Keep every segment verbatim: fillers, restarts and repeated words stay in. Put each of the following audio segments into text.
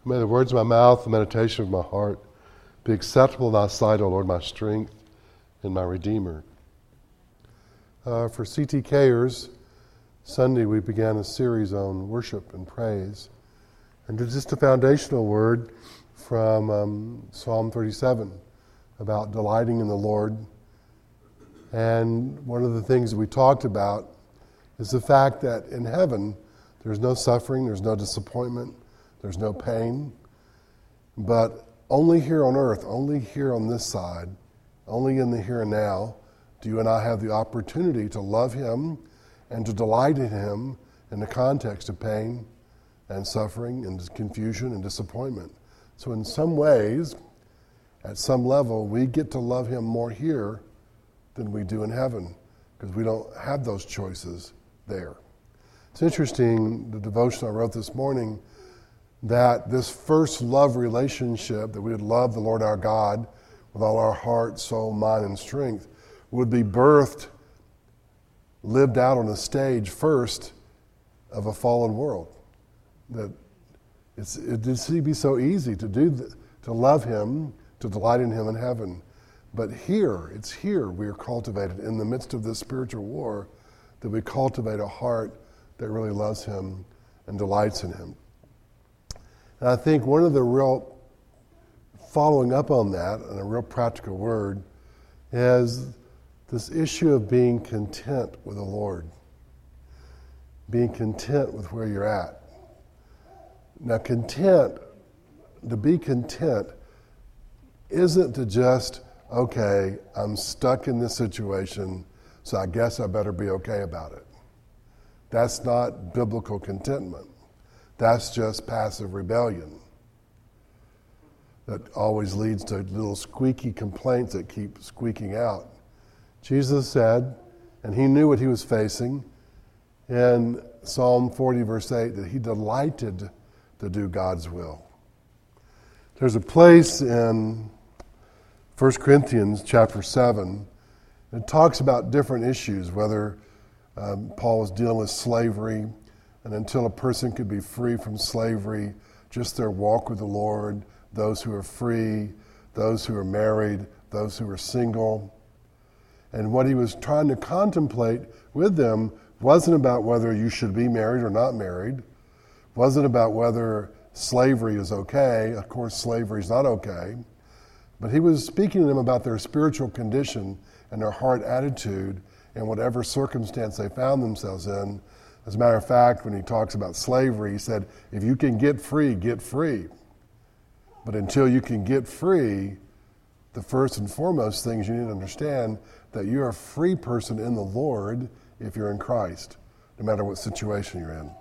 May the words of my mouth, the meditation of my heart be acceptable in thy sight, O Lord, my strength and my Redeemer. Uh, for C T Kers, Sunday we began a series on worship and praise. And just a foundational word from um, Psalm thirty-seven about delighting in the Lord. And one of the things that we talked about is the fact that in heaven there's no suffering, there's no disappointment, there's no pain. But only here on earth, only here on this side, only in the here and now, do you and I have the opportunity to love Him and to delight in Him in the context of pain and suffering and confusion and disappointment. So in some ways, at some level, we get to love Him more here than we do in heaven because we don't have those choices there. It's interesting, the devotion I wrote this morning, that this first love relationship, that we would love the Lord our God with all our heart, soul, mind, and strength, would be birthed, lived out on a stage first of a fallen world. That it's, it'd be so easy to do, th- to love Him, to delight in Him in heaven. But here, it's here we are cultivated, in the midst of this spiritual war, that we cultivate a heart that really loves Him and delights in Him. And I think one of the real, following up on that, and a real practical word, is this issue of being content with the Lord. Being content with where you're at. Now, content, to be content, isn't to just, okay, I'm stuck in this situation, so I guess I better be okay about it. That's not biblical contentment. That's just passive rebellion that always leads to little squeaky complaints that keep squeaking out. Jesus said, and He knew what He was facing, in Psalm forty, verse eight, that He delighted to do God's will. There's a place in First Corinthians chapter seven, it talks about different issues, whether um, Paul was dealing with slavery, and until a person could be free from slavery, just their walk with the Lord, those who are free, those who are married, those who are single. And what he was trying to contemplate with them wasn't about whether you should be married or not married, wasn't about whether slavery is okay. Of course, slavery is not okay. But he was speaking to them about their spiritual condition and their heart attitude in whatever circumstance they found themselves in. As a matter of fact, when he talks about slavery, he said, if you can get free, get free. But until you can get free, the first and foremost things you need to understand that you're a free person in the Lord if you're in Christ, no matter what situation you're in.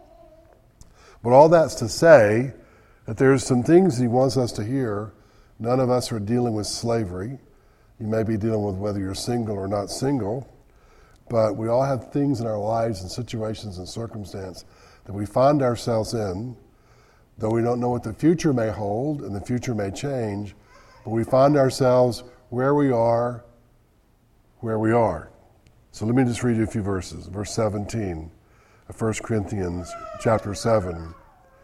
But all that's to say that there's some things he wants us to hear. None of us are dealing with slavery. You may be dealing with whether you're single or not single. But we all have things in our lives and situations and circumstances that we find ourselves in, though we don't know what the future may hold and the future may change, but we find ourselves where we are, where we are. So let me just read you a few verses. Verse seventeen of First Corinthians chapter seven.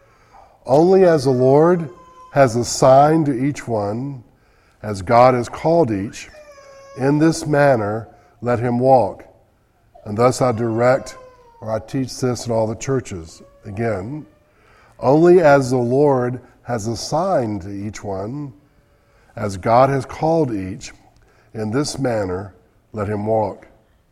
Only as the Lord has assigned to each one, as God has called each, in this manner let him walk. And thus I direct, or I teach this in all the churches. Again, only as the Lord has assigned to each one, as God has called each, in this manner let him walk.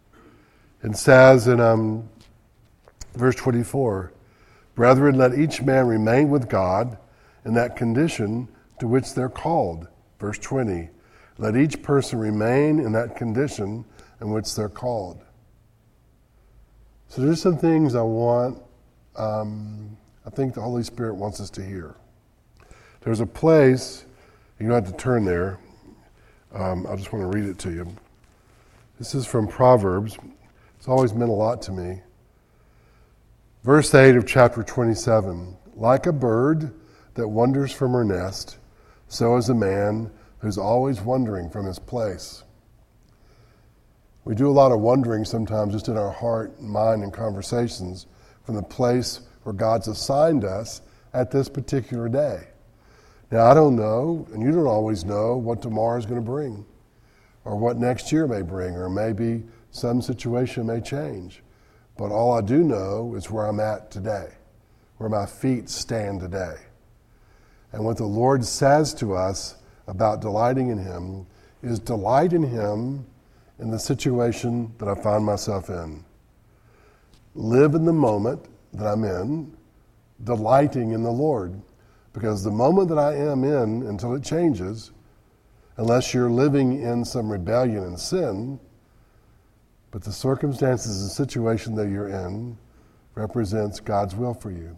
It says in um, verse twenty-four, brethren, let each man remain with God in that condition to which they're called. Verse twenty, let each person remain in that condition in which they're called. So there's some things I want, um, I think the Holy Spirit wants us to hear. There's a place, you don't have to turn there, um, I just want to read it to you. This is from Proverbs. It's always meant a lot to me. Verse eight of chapter twenty-seven, like a bird that wanders from her nest, so is a man who's always wandering from his place. We do a lot of wondering sometimes just in our heart, mind, and conversations from the place where God's assigned us at this particular day. Now, I don't know, and you don't always know what tomorrow is going to bring, or what next year may bring, or maybe some situation may change. But all I do know is where I'm at today, where my feet stand today. And what the Lord says to us about delighting in Him is delight in Him in the situation that I find myself in. Live in the moment that I'm in, delighting in the Lord. Because the moment that I am in, until it changes, unless you're living in some rebellion and sin, but the circumstances and situation that you're in represents God's will for you.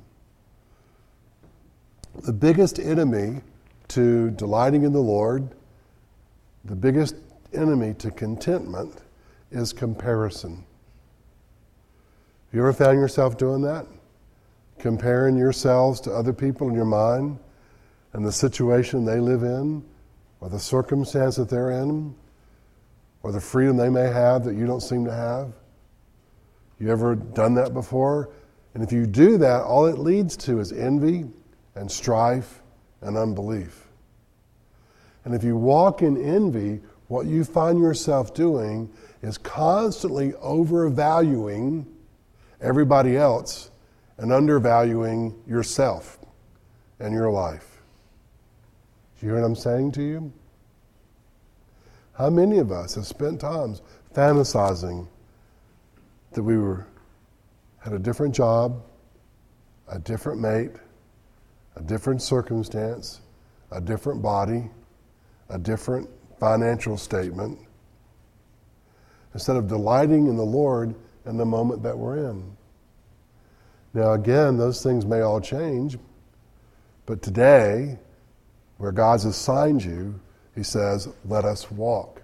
The biggest enemy to delighting in the Lord, the biggest enemy to contentment is comparison. You ever found yourself doing that? Comparing yourselves to other people in your mind and the situation they live in, or the circumstance that they're in, or the freedom they may have that you don't seem to have? You ever done that before? And if you do that, all it leads to is envy and strife and unbelief. And if you walk in envy, what you find yourself doing is constantly overvaluing everybody else and undervaluing yourself and your life. Do you hear what I'm saying to you? How many of us have spent times fantasizing that we were had a different job, a different mate, a different circumstance, a different body, a different financial statement, instead of delighting in the Lord in the moment that we're in? Now again, those things may all change, but today, where God's assigned you, He says, let us walk.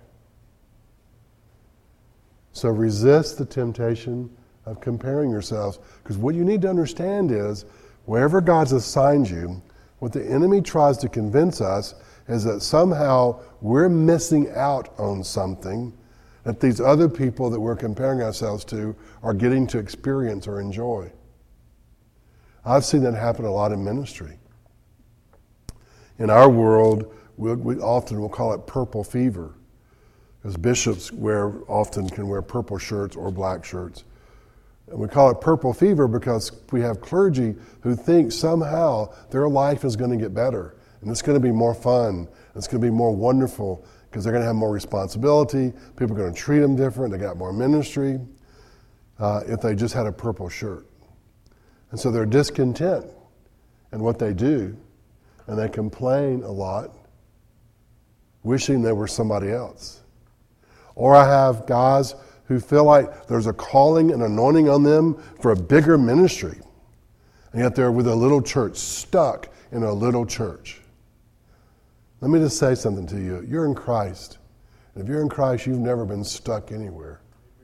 So resist the temptation of comparing yourselves, because what you need to understand is, wherever God's assigned you, what the enemy tries to convince us is that somehow we're missing out on something that these other people that we're comparing ourselves to are getting to experience or enjoy. I've seen that happen a lot in ministry. In our world, we, we often will call it purple fever, because bishops wear often can wear purple shirts or black shirts. And we call it purple fever because we have clergy who think somehow their life is going to get better, and it's going to be more fun, it's going to be more wonderful, because they're going to have more responsibility, people are going to treat them different, they got more ministry, uh, if they just had a purple shirt. And so they're discontent in what they do, and they complain a lot, wishing they were somebody else. Or I have guys who feel like there's a calling and anointing on them for a bigger ministry, and yet they're with a little church, stuck in a little church. Let me just say something to you. You're in Christ. And if you're in Christ, you've never been stuck anywhere.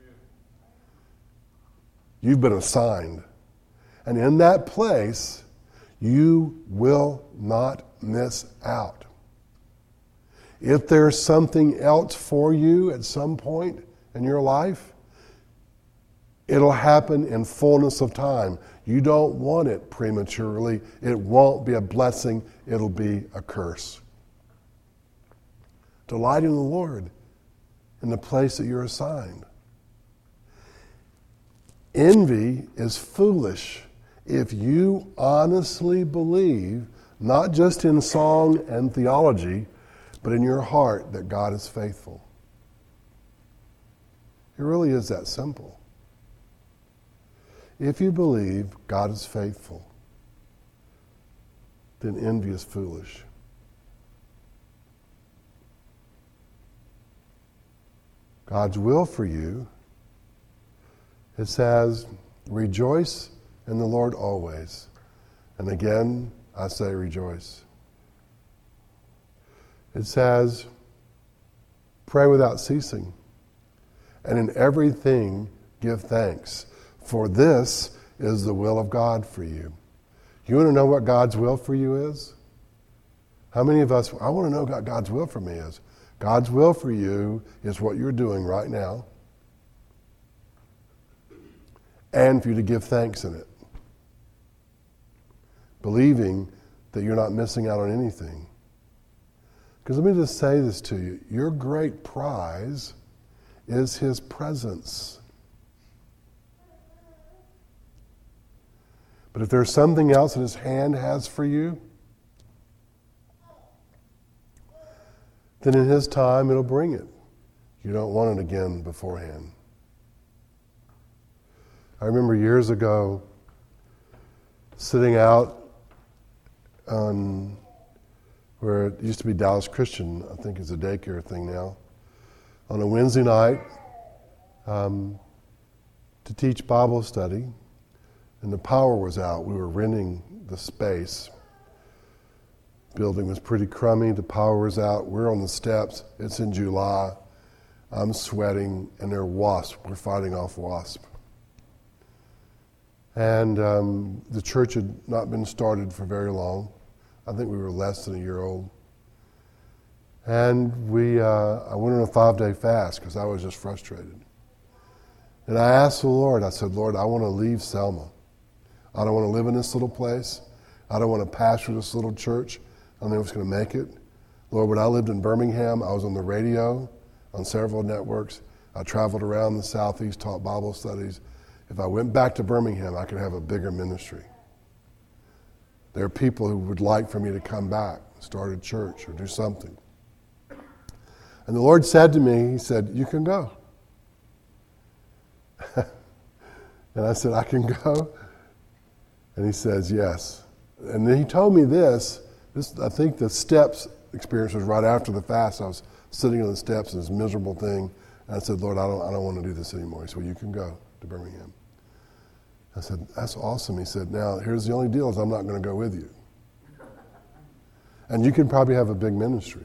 You've been assigned. And in that place, you will not miss out. If there's something else for you at some point in your life, it'll happen in fullness of time. You don't want it prematurely. It won't be a blessing. It'll be a curse. Delight in the Lord in the place that you're assigned. Envy is foolish if you honestly believe, not just in song and theology, but in your heart that God is faithful. It really is that simple. If you believe God is faithful, then envy is foolish. God's will for you, it says, rejoice in the Lord always. And again, I say rejoice. It says, pray without ceasing, and in everything give thanks, for this is the will of God for you. You want to know what God's will for you is? How many of us, I want to know what God's will for me is. God's will for you is what you're doing right now, and for you to give thanks in it, believing that you're not missing out on anything. Because let me just say this to you. Your great prize is his presence. But if there's something else that his hand has for you, then in his time it'll bring it. You don't want it again beforehand. I remember years ago sitting out on where it used to be Dallas Christian, I think it's a daycare thing now, on a Wednesday night um, to teach Bible study, and the power was out. We were renting the space. Building was pretty crummy, the power was out. We're on the steps, it's in July, I'm sweating, and there are wasps. We're fighting off wasps. And um, the church had not been started for very long. I think we were less than a year old. And we, uh, I went on a five-day fast because I was just frustrated. And I asked the Lord, I said, Lord, I want to leave Selma. I don't want to live in this little place. I don't want to pastor this little church. I don't know if it's going to make it. Lord, when I lived in Birmingham, I was on the radio, on several networks. I traveled around the Southeast, taught Bible studies. If I went back to Birmingham, I could have a bigger ministry. There are people who would like for me to come back, start a church, or do something. And the Lord said to me, he said, you can go. And I said, I can go? And he says, yes. And then he told me this, this I think the steps experience was right after the fast. I was sitting on the steps in this miserable thing. And I said, Lord, I don't, I don't want to do this anymore. He said, well, you can go to Birmingham. I said, that's awesome. He said, now, here's the only deal is I'm not going to go with you. And you can probably have a big ministry,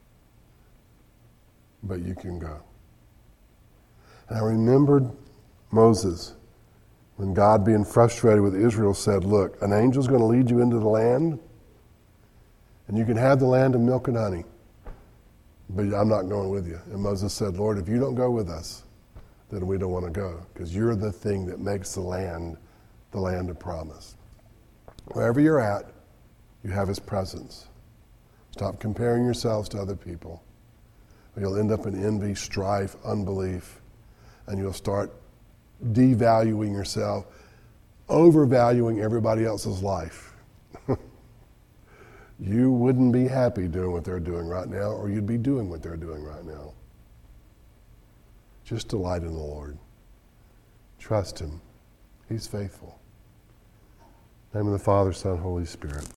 but you can go. And I remembered Moses, when God, being frustrated with Israel, said, look, an angel's going to lead you into the land, and you can have the land of milk and honey, but I'm not going with you. And Moses said, Lord, if you don't go with us, then we don't want to go, because you're the thing that makes the land the land of promise. Wherever you're at, you have his presence. Stop comparing yourselves to other people, or you'll end up in envy, strife, unbelief, and you'll start devaluing yourself, overvaluing everybody else's life. You wouldn't be happy doing what they're doing right now, or you'd be doing what they're doing right now. Just delight in the Lord. Trust him. He's faithful. In the name of the Father, Son, Holy Spirit.